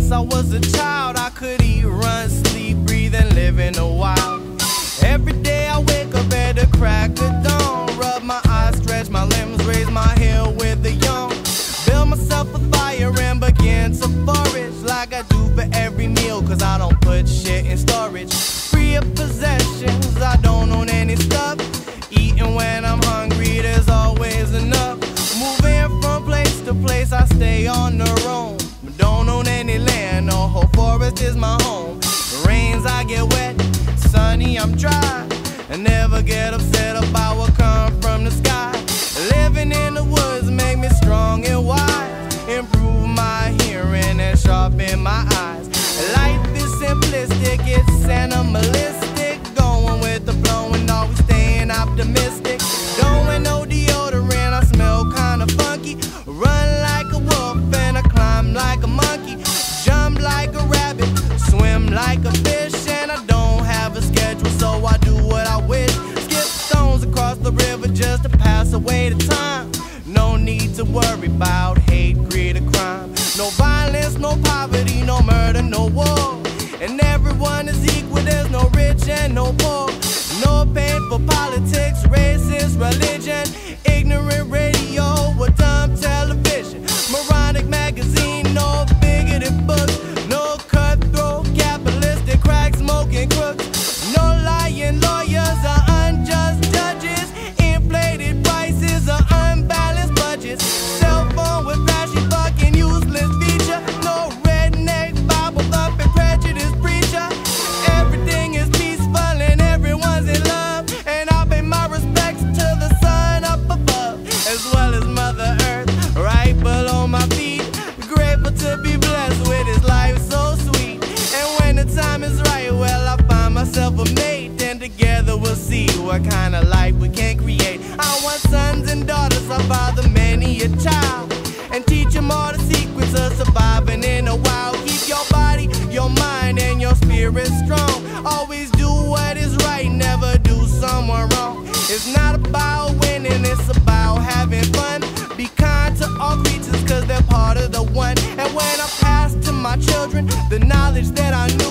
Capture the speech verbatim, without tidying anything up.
since I was a child. I could eat, run, sleep, breathe, and live in the wild. Every day I wake up at the crack of dawn, rub my eyes, stretch my limbs, raise my hair with the young. Build myself a fire and begin to forage like I do for every meal, cause I don't put shit in storage. Free of possessions, I don't own any stuff. Eating when I'm hungry, there's always enough. Moving from place to place, I stay on the roam. Don't own any land, no whole forest is my home. Rains, I get wet, sunny, I'm dry. I never get upset about what comes from the sky. Living in the woods make me strong and wise. Improve my hearing and sharpen my eyes. Life is simplistic, it's animalistic. Going with the flow and always staying optimistic. Don't wear no deodorant, I smell kinda funky. Run like a wolf and I climb like a monkey. Jump like a rabbit, swim like a fish. And I don't have a schedule, so I do what I wish. Skip stones across the river just to pass away the time. No need to worry about hate, greed, or crime. No violence, no poverty, no murder, no war. And everyone is equal, there's no rich and no poor. No pain for politics, racist, religion. Ignorant radio or dumb television. Moronic magazine, no bigoted books. No cutthroat, capitalistic, crack smoking crooks. No lying lawyers or unjust judges. Inflated prices or unbalanced budgets. Cell phone with flashy fucking useless feature. No redneck, Bible thumping prejudice preacher. Everything is peaceful and everyone's in love. And I pay my respects to the sun up above, as well as Mother Earth right below my feet. Grateful to be blessed with his life so sweet. And when the time is right, well, I find myself a mate. And together we'll see what kind of life we can create. I want sons and daughters, I father many a child, and teach them all the secrets of surviving in the wild. Keep your body, your mind, and your spirit strong. Always do what is right, never do someone wrong. It's not about winning, it's about having fun. Be kind to all creatures, cause they're part of the one. And when I pass to my children the knowledge that I knew,